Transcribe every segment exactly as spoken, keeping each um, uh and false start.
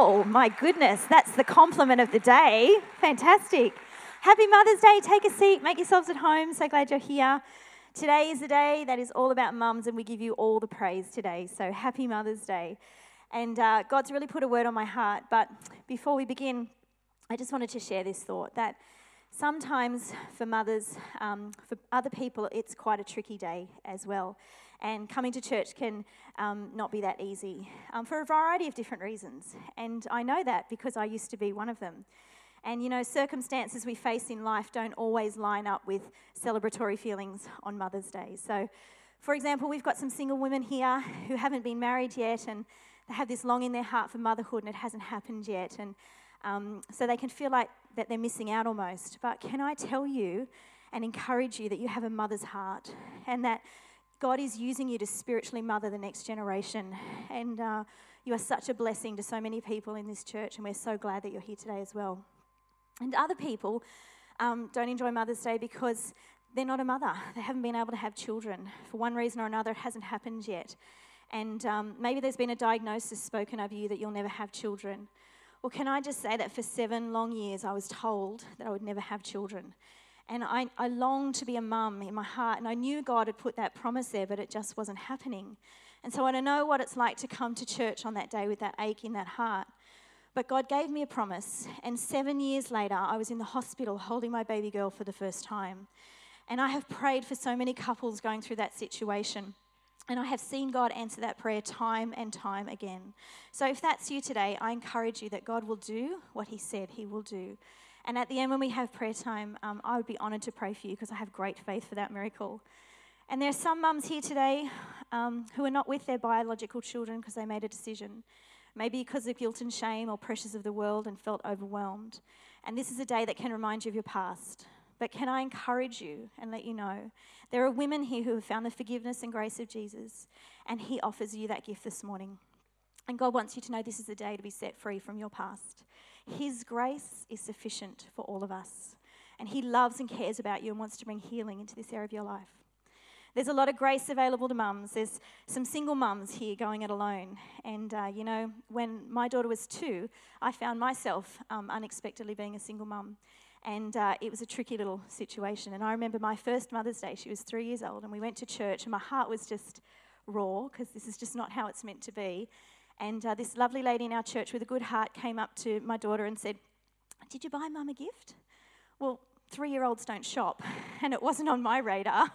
Oh, my goodness, that's the compliment of the day. Fantastic. Happy Mother's Day. Take a seat, make yourselves at home. So glad you're here. Today is a day that is all about mums, and we give you all the praise today. So happy Mother's Day. And uh, God's really put a word on my heart. But before we begin, I just wanted to share this thought that sometimes for mothers, um, for other people, it's quite a tricky day as well. And coming to church can um, not be that easy um, for a variety of different reasons. And I know that because I used to be one of them. And, you know, circumstances we face in life don't always line up with celebratory feelings on Mother's Day. So, for example, we've got some single women here who haven't been married yet, and they have this longing in their heart for motherhood, and it hasn't happened yet. And um, so they can feel like that they're missing out almost. But can I tell you and encourage you that you have a mother's heart, and that God is using you to spiritually mother the next generation. And uh, you are such a blessing to so many people in this church, and we're so glad that you're here today as well. And other people um, don't enjoy Mother's Day because they're not a mother. They haven't been able to have children. For one reason or another, it hasn't happened yet. And um, maybe there's been a diagnosis spoken of you that you'll never have children. Well, can I just say that for seven long years, I was told that I would never have children. And I, I longed to be a mum in my heart, and I knew God had put that promise there, but it just wasn't happening. And so I don't know what it's like to come to church on that day with that ache in that heart. But God gave me a promise, and seven years later, I was in the hospital holding my baby girl for the first time. And I have prayed for so many couples going through that situation, and I have seen God answer that prayer time and time again. So if that's you today, I encourage you that God will do what he said he will do. And at the end, when we have prayer time, um, I would be honoured to pray for you because I have great faith for that miracle. And there are some mums here today um, who are not with their biological children because they made a decision, maybe because of guilt and shame or pressures of the world, and felt overwhelmed. And this is a day that can remind you of your past. But can I encourage you and let you know, there are women here who have found the forgiveness and grace of Jesus, and he offers you that gift this morning. And God wants you to know this is a day to be set free from your past. His grace is sufficient for all of us. And he loves and cares about you and wants to bring healing into this area of your life. There's a lot of grace available to mums. There's some single mums here going it alone. And, uh, you know, when my daughter was two, I found myself um, unexpectedly being a single mum. And uh, it was a tricky little situation. And I remember my first Mother's Day, she was three years old, and we went to church, and my heart was just raw because this is just not how it's meant to be. And uh, this lovely lady in our church with a good heart came up to my daughter and said, "Did you buy Mum a gift?" Well, three-year-olds don't shop, and it wasn't on my radar.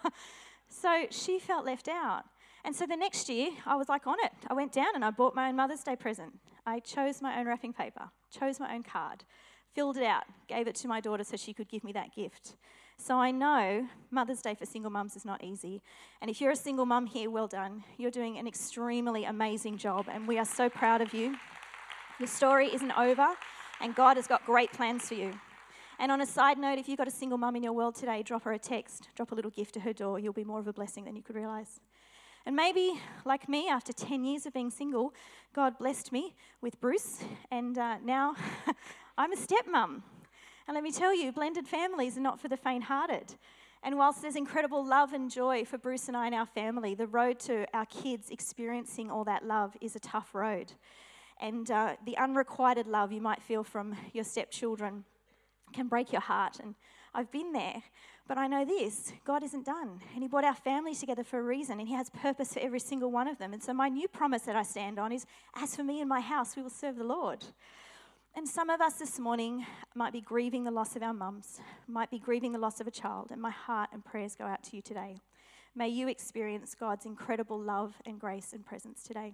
So she felt left out. And so the next year, I was like on it. I went down and I bought my own Mother's Day present. I chose my own wrapping paper, chose my own card, filled it out, gave it to my daughter so she could give me that gift. So I know Mother's Day for single mums is not easy. And if you're a single mum here, well done. You're doing an extremely amazing job, and we are so proud of you. Your story isn't over, and God has got great plans for you. And on a side note, if you've got a single mum in your world today, drop her a text, drop a little gift to her door. You'll be more of a blessing than you could realise. And maybe, like me, after ten years of being single, God blessed me with Bruce, and uh, now I'm a stepmum. And let me tell you, blended families are not for the faint-hearted. And whilst there's incredible love and joy for Bruce and I and our family, the road to our kids experiencing all that love is a tough road. And uh, the unrequited love you might feel from your stepchildren can break your heart. And I've been there. But I know this, God isn't done. And he brought our families together for a reason, and he has purpose for every single one of them. And so my new promise that I stand on is, as for me and my house, we will serve the Lord. And some of us this morning might be grieving the loss of our mums, might be grieving the loss of a child, and my heart and prayers go out to you today. May you experience God's incredible love and grace and presence today.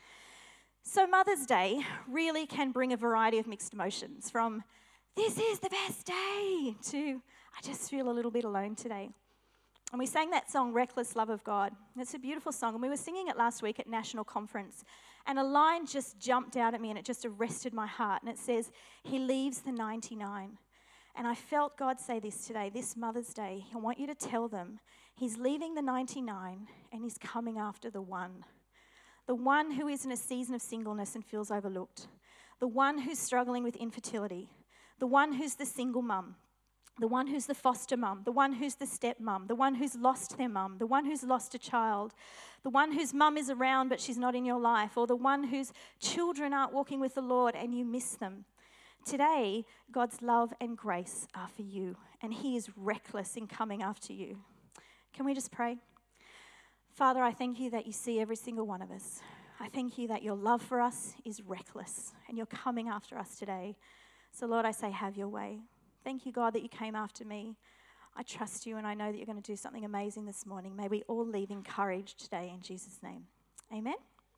So Mother's Day really can bring a variety of mixed emotions, from this is the best day to I just feel a little bit alone today. And we sang that song, Reckless Love of God. It's a beautiful song, and we were singing it last week at National Conference. And a line just jumped out at me, and it just arrested my heart. And it says, he leaves the ninety-nine. And I felt God say this today, this Mother's Day. I want you to tell them he's leaving the ninety-nine, and he's coming after the one. The one who is in a season of singleness and feels overlooked. The one who's struggling with infertility. The one who's the single mum. the one who's the foster mum, the one who's the step mum, the one who's lost their mum, the one who's lost a child, the one whose mum is around but she's not in your life, or the one whose children aren't walking with the Lord and you miss them. Today, God's love and grace are for you, and he is reckless in coming after you. Can we just pray? Father, I thank you that you see every single one of us. I thank you that your love for us is reckless, and you're coming after us today. So Lord, I say, have your way. Thank you, God, that you came after me. I trust you, and I know that you're going to do something amazing this morning. May we all leave encouraged today in Jesus' name. Amen.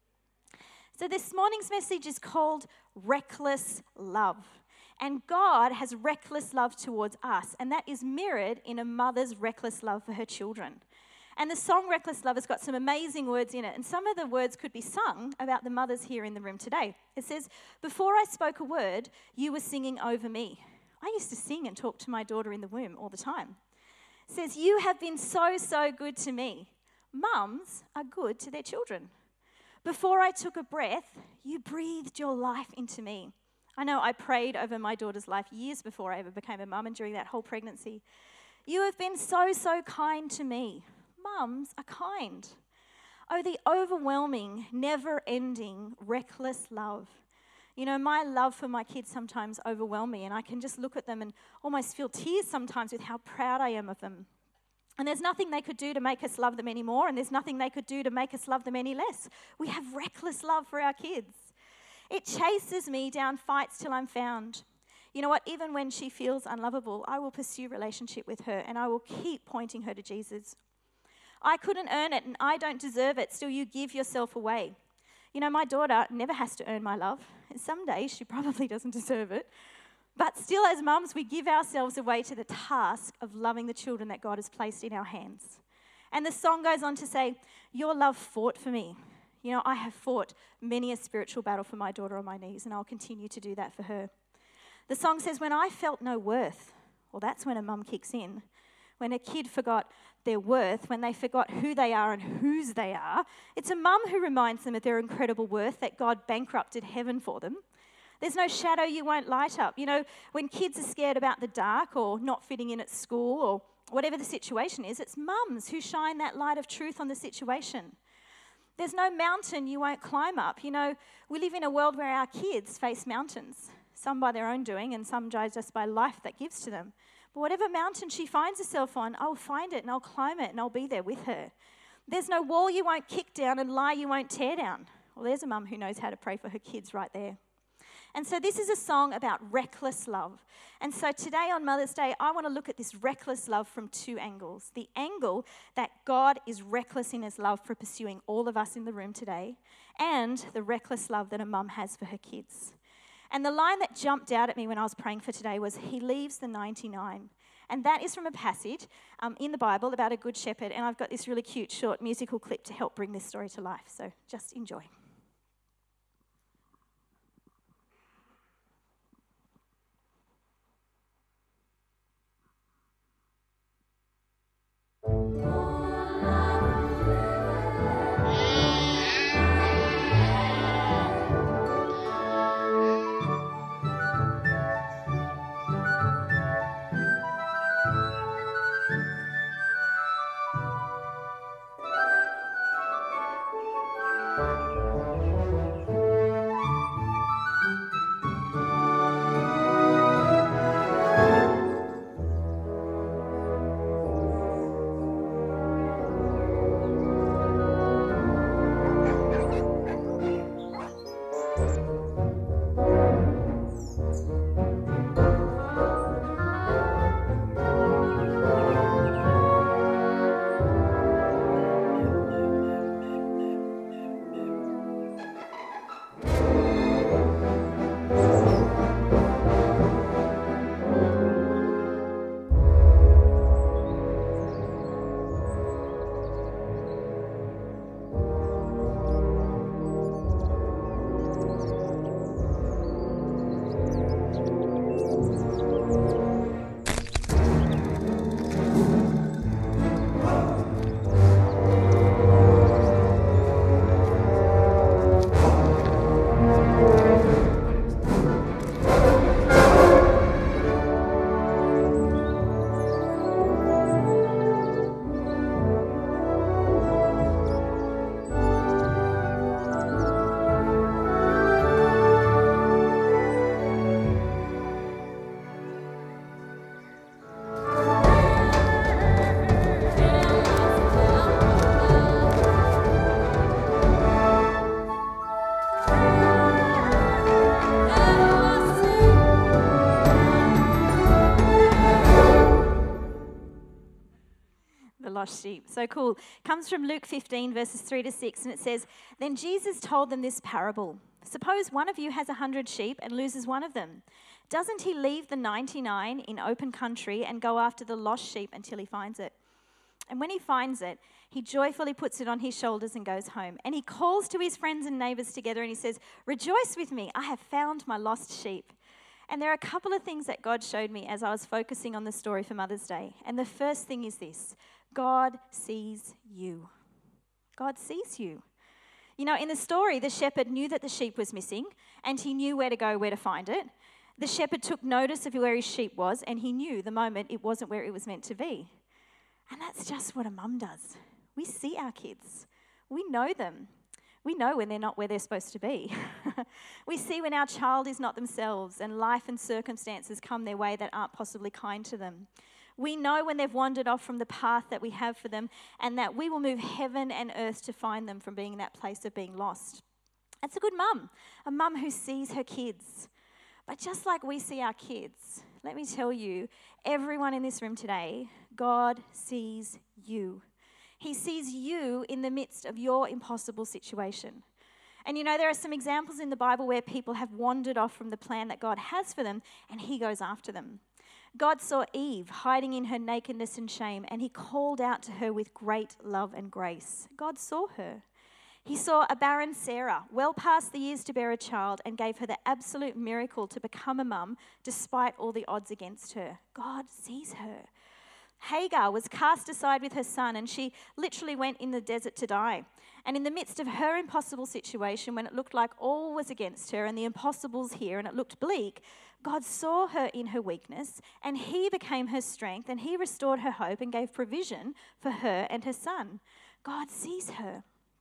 So this morning's message is called Reckless Love. And God has reckless love towards us, and that is mirrored in a mother's reckless love for her children. And the song Reckless Love has got some amazing words in it, and some of the words could be sung about the mothers here in the room today. It says, before I spoke a word, you were singing over me. I used to sing and talk to my daughter in the womb all the time. It says, you have been so, so good to me. Mums are good to their children. Before I took a breath, you breathed your life into me. I know I prayed over my daughter's life years before I ever became a mum and during that whole pregnancy. You have been so, so kind to me. Mums are kind. Oh, the overwhelming, never-ending, reckless love. You know, my love for my kids sometimes overwhelms me, and I can just look at them and almost feel tears sometimes with how proud I am of them. And there's nothing they could do to make us love them anymore, and there's nothing they could do to make us love them any less. We have reckless love for our kids. It chases me down fights till I'm found. You know what? Even when she feels unlovable, I will pursue relationship with her, and I will keep pointing her to Jesus. I couldn't earn it, and I don't deserve it, still you give yourself away. You know, my daughter never has to earn my love. And some days she probably doesn't deserve it. But still, as mums, we give ourselves away to the task of loving the children that God has placed in our hands. And the song goes on to say, your love fought for me. You know, I have fought many a spiritual battle for my daughter on my knees, and I'll continue to do that for her. The song says, when I felt no worth, well, that's when a mum kicks in. When a kid forgot their worth, when they forgot who they are and whose they are, it's a mum who reminds them of their incredible worth, that God bankrupted heaven for them. There's no shadow you won't light up. You know, when kids are scared about the dark or not fitting in at school or whatever the situation is, it's mums who shine that light of truth on the situation. There's no mountain you won't climb up. You know, we live in a world where our kids face mountains, some by their own doing and some just by life that gives to them. But whatever mountain she finds herself on, I'll find it and I'll climb it and I'll be there with her. There's no wall you won't kick down and lie you won't tear down. Well, there's a mum who knows how to pray for her kids right there. And so this is a song about reckless love. And so today on Mother's Day, I want to look at this reckless love from two angles. The angle that God is reckless in his love for pursuing all of us in the room today, and the reckless love that a mum has for her kids. And the line that jumped out at me when I was praying for today was, he leaves the ninety-nine. And that is from a passage um, in the Bible about a good shepherd. And I've got this really cute short musical clip to help bring this story to life. So just enjoy. lost sheep. So cool. Comes from Luke fifteen, verses three to six, and it says, "Then Jesus told them this parable. Suppose one of you has a hundred sheep and loses one of them. Doesn't he leave the ninety-nine in open country and go after the lost sheep until he finds it? And when he finds it, he joyfully puts it on his shoulders and goes home. And he calls to his friends and neighbors together and he says, 'Rejoice with me, I have found my lost sheep.'" And there are a couple of things that God showed me as I was focusing on the story for Mother's Day. And the first thing is this: God sees you. God sees you. You know, in the story, the shepherd knew that the sheep was missing and he knew where to go, where to find it. The shepherd took notice of where his sheep was and he knew the moment it wasn't where it was meant to be. And that's just what a mum does. We see our kids. We know them. We know when they're not where they're supposed to be. We see when our child is not themselves and life and circumstances come their way that aren't possibly kind to them. We know when they've wandered off from the path that we have for them and that we will move heaven and earth to find them from being in that place of being lost. That's a good mum, a mum who sees her kids. But just like we see our kids, let me tell you, everyone in this room today, God sees you. He sees you in the midst of your impossible situation. And you know, there are some examples in the Bible where people have wandered off from the plan that God has for them, and he goes after them. God saw Eve hiding in her nakedness and shame, and he called out to her with great love and grace. God saw her. He saw a barren Sarah, well past the years to bear a child, and gave her the absolute miracle to become a mum despite all the odds against her. God sees her. Hagar was cast aside with her son, and she literally went in the desert to die. And in the midst of her impossible situation, when it looked like all was against her and the impossible's here and it looked bleak, God saw her in her weakness, and he became her strength, and he restored her hope and gave provision for her and her son. God sees her.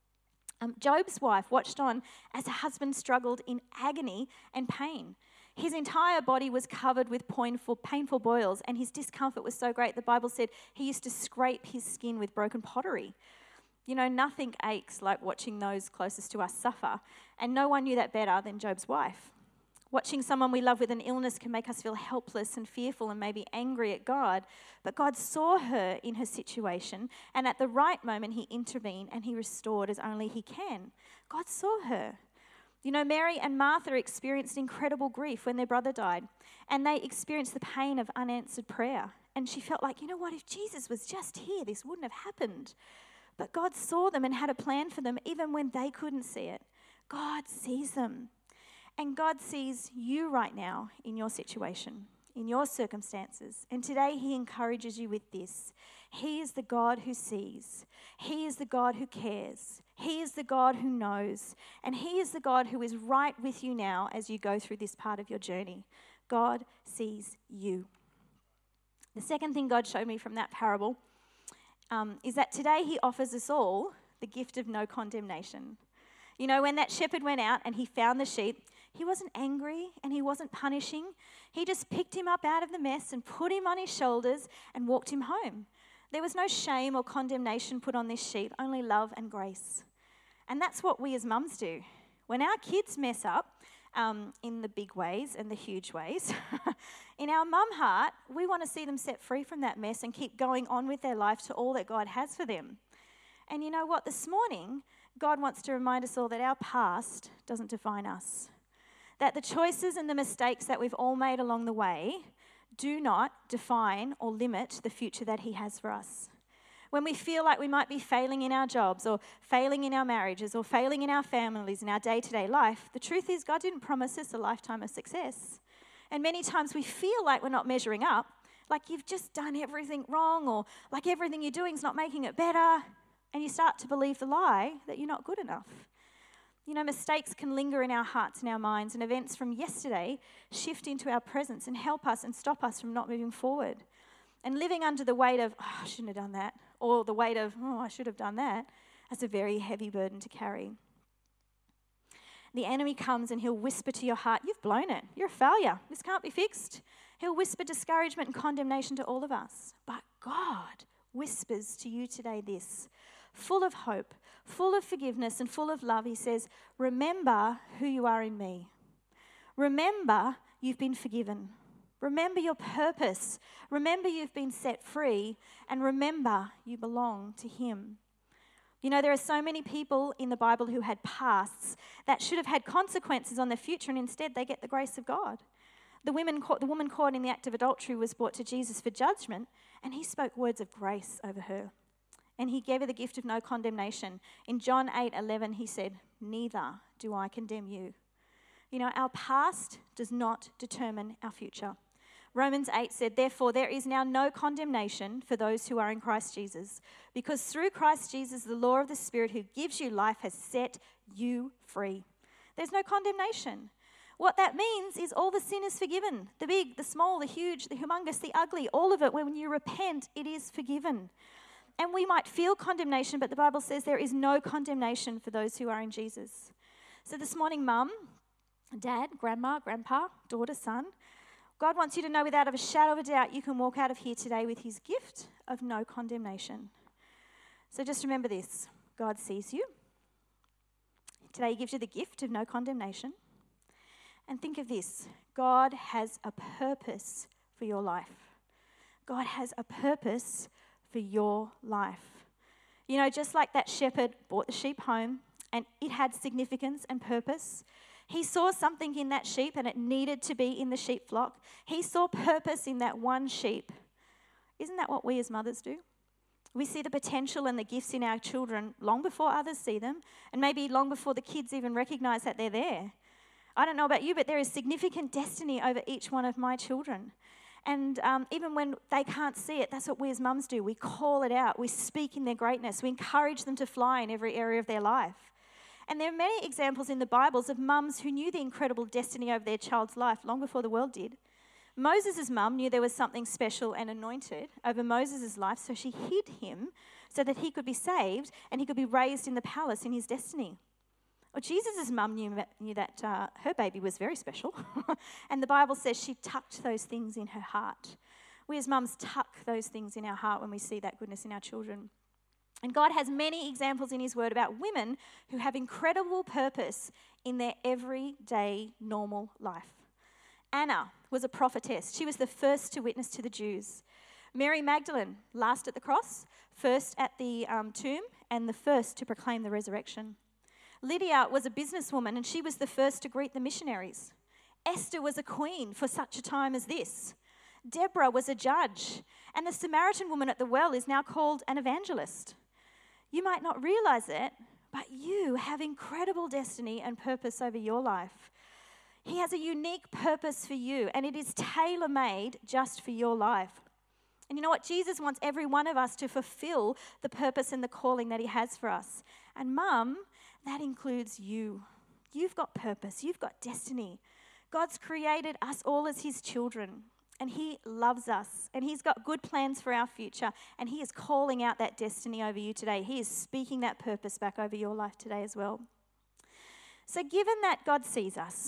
Um, Job's wife watched on as her husband struggled in agony and pain. His entire body was covered with painful, painful boils, and his discomfort was so great, the Bible said he used to scrape his skin with broken pottery. You know, nothing aches like watching those closest to us suffer, and no one knew that better than Job's wife. Watching someone we love with an illness can make us feel helpless and fearful and maybe angry at God, but God saw her in her situation, and at the right moment he intervened and he restored as only he can. God saw her. You know, Mary and Martha experienced incredible grief when their brother died, and they experienced the pain of unanswered prayer. And she felt like, you know what, if Jesus was just here, this wouldn't have happened. But God saw them and had a plan for them even when they couldn't see it. God sees them. And God sees you right now in your situation, in your circumstances. And today he encourages you with this. He is the God who sees. He is the God who cares. He is the God who knows. And he is the God who is right with you now as you go through this part of your journey. God sees you. The second thing God showed me from that parable um, is that today he offers us all the gift of no condemnation. You know, when that shepherd went out and he found the sheep, he wasn't angry and he wasn't punishing. He just picked him up out of the mess and put him on his shoulders and walked him home. There was no shame or condemnation put on this sheep, only love and grace. And that's what we as mums do. When our kids mess up um, in the big ways and the huge ways, in our mum heart, we want to see them set free from that mess and keep going on with their life to all that God has for them. And you know what? This morning, God wants to remind us all that our past doesn't define us. That the choices and the mistakes that we've all made along the way do not define or limit the future that he has for us. When we feel like we might be failing in our jobs or failing in our marriages or failing in our families, in our day-to-day life, the truth is God didn't promise us a lifetime of success. And many times we feel like we're not measuring up, like you've just done everything wrong or like everything you're doing is not making it better, and you start to believe the lie that you're not good enough. You know, mistakes can linger in our hearts and our minds, and events from yesterday shift into our presence and help us and stop us from not moving forward. And living under the weight of, oh, I shouldn't have done that, or the weight of, oh, I should have done that, that's a very heavy burden to carry. The enemy comes and he'll whisper to your heart, you've blown it, you're a failure, this can't be fixed. He'll whisper discouragement and condemnation to all of us. But God whispers to you today this, full of hope, full of forgiveness and full of love. He says, remember who you are in me. Remember you've been forgiven. Remember your purpose. Remember you've been set free, and remember you belong to Him. You know, there are so many people in the Bible who had pasts that should have had consequences on their future, and instead they get the grace of God. The, women caught, the woman caught in the act of adultery was brought to Jesus for judgment, and He spoke words of grace over her. And He gave her the gift of no condemnation. In John eight eleven, He said, "Neither do I condemn you." You know, our past does not determine our future. Romans eight said, "Therefore there is now no condemnation for those who are in Christ Jesus, because through Christ Jesus the law of the Spirit who gives you life has set you free." There's no condemnation. What that means is all the sin is forgiven. The big, the small, the huge, the humongous, the ugly, all of it. When you repent, it is forgiven. And we might feel condemnation, but the Bible says there is no condemnation for those who are in Jesus. So this morning, Mum, Dad, Grandma, Grandpa, daughter, son, God wants you to know without a shadow of a doubt you can walk out of here today with His gift of no condemnation. So just remember this: God sees you. Today He gives you the gift of no condemnation. And think of this: God has a purpose for your life. God has a purpose for your life. You know, just like that shepherd brought the sheep home and it had significance and purpose, he saw something in that sheep and it needed to be in the sheep flock. He saw purpose in that one sheep. Isn't that what we as mothers do? We see the potential and the gifts in our children long before others see them, and maybe long before the kids even recognize that they're there. I don't know about you, but there is significant destiny over each one of my children. And um, even when they can't see it, that's what we as mums do. We call it out. We speak in their greatness. We encourage them to fly in every area of their life. And there are many examples in the Bibles of mums who knew the incredible destiny over their child's life long before the world did. Moses' mum knew there was something special and anointed over Moses' life, so she hid him so that he could be saved and he could be raised in the palace in his destiny. Well, Jesus' mum knew, knew that uh, her baby was very special, and the Bible says she tucked those things in her heart. We as mums tuck those things in our heart when we see that goodness in our children. And God has many examples in His Word about women who have incredible purpose in their everyday, normal life. Anna was a prophetess. She was the first to witness to the Jews. Mary Magdalene, last at the cross, first at the um, tomb, and the first to proclaim the resurrection. Lydia was a businesswoman, and she was the first to greet the missionaries. Esther was a queen for such a time as this. Deborah was a judge, and the Samaritan woman at the well is now called an evangelist. You might not realize it, but you have incredible destiny and purpose over your life. He has a unique purpose for you, and it is tailor-made just for your life. And you know what? Jesus wants every one of us to fulfill the purpose and the calling that He has for us. And Mum, that includes you. You've got purpose. You've got destiny. God's created us all as His children, and He loves us, and He's got good plans for our future, and He is calling out that destiny over you today. He is speaking that purpose back over your life today as well. So given that God sees us,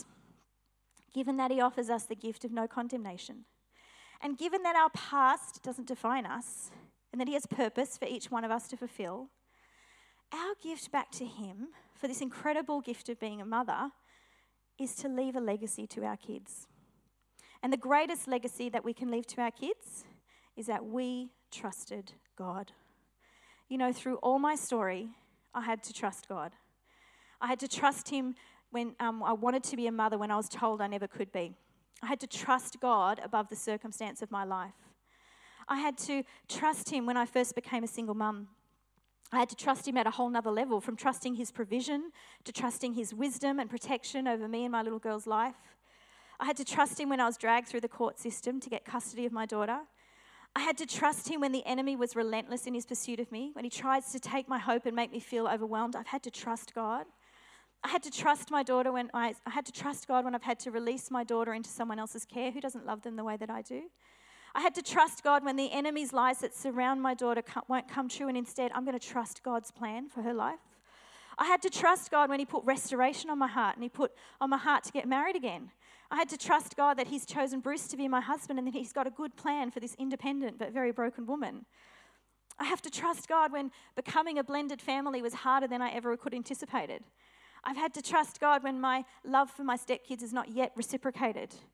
given that He offers us the gift of no condemnation, and given that our past doesn't define us, and that He has purpose for each one of us to fulfill, our gift back to Him for this incredible gift of being a mother is to leave a legacy to our kids. And the greatest legacy that we can leave to our kids is that we trusted God. You know, through all my story, I had to trust God. I had to trust Him when um, I wanted to be a mother when I was told I never could be. I had to trust God above the circumstance of my life. I had to trust Him when I first became a single mum. I had to trust Him at a whole nother level, from trusting His provision to trusting His wisdom and protection over me and my little girl's life. I had to trust Him when I was dragged through the court system to get custody of my daughter. I had to trust Him when the enemy was relentless in his pursuit of me, when he tries to take my hope and make me feel overwhelmed. I've had to trust God. I had to trust my daughter when I, I had to trust God when I've had to release my daughter into someone else's care who doesn't love them the way that I do. I had to trust God when the enemy's lies that surround my daughter won't come true, and instead I'm going to trust God's plan for her life. I had to trust God when He put restoration on my heart and He put on my heart to get married again. I had to trust God that He's chosen Bruce to be my husband and that He's got a good plan for this independent but very broken woman. I have to trust God when becoming a blended family was harder than I ever could have anticipated. I've had to trust God when my love for my stepkids is not yet reciprocated.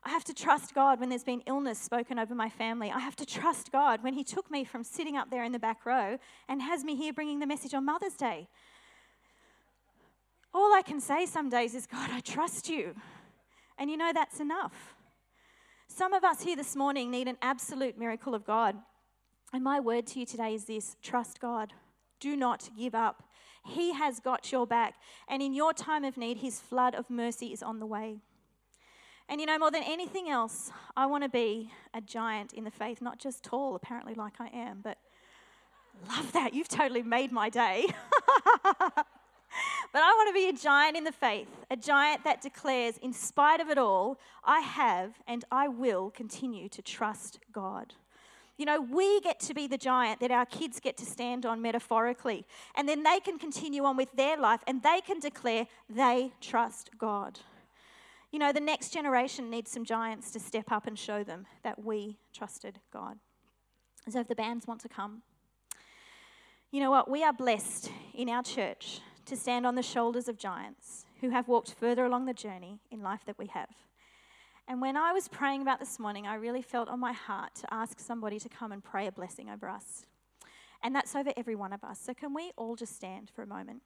I have to trust God when there's been illness spoken over my family. I have to trust God when he took me from sitting up there in the back row and has me here bringing the message on Mother's Day. All I can say some days is, God, I trust you. And you know that's enough. Some of us here this morning need an absolute miracle of God. And my word to you today is this: trust God. Do not give up. He has got your back. And in your time of need, his flood of mercy is on the way. And you know, more than anything else, I want to be a giant in the faith, not just tall, apparently, like I am, but love that. You've totally made my day. But I want to be a giant in the faith, a giant that declares, in spite of it all, I have and I will continue to trust God. You know, we get to be the giant that our kids get to stand on metaphorically, and then they can continue on with their life and they can declare they trust God. You know, the next generation needs some giants to step up and show them that we trusted God. So if the bands want to come. You know what? We are blessed in our church to stand on the shoulders of giants who have walked further along the journey in life that we have. And when I was praying about this morning, I really felt on my heart to ask somebody to come and pray a blessing over us. And that's over every one of us. So can we all just stand for a moment?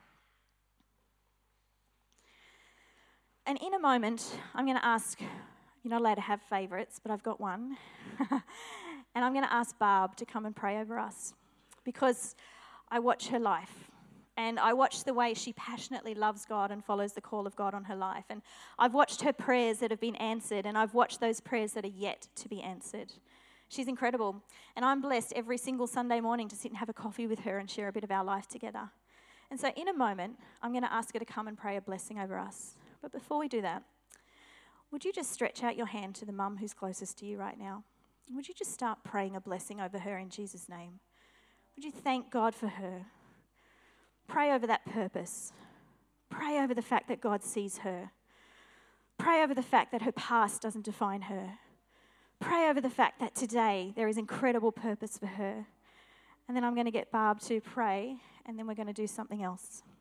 And in a moment, I'm going to ask, you're not allowed to have favourites, but I've got one. And I'm going to ask Barb to come and pray over us, because I watch her life. And I watch the way she passionately loves God and follows the call of God on her life. And I've watched her prayers that have been answered, and I've watched those prayers that are yet to be answered. She's incredible. And I'm blessed every single Sunday morning to sit and have a coffee with her and share a bit of our life together. And so in a moment, I'm going to ask her to come and pray a blessing over us. But before we do that, would you just stretch out your hand to the mum who's closest to you right now? Would you just start praying a blessing over her in Jesus' name? Would you thank God for her? Pray over that purpose. Pray over the fact that God sees her. Pray over the fact that her past doesn't define her. Pray over the fact that today there is incredible purpose for her. And then I'm going to get Barb to pray, and then we're going to do something else.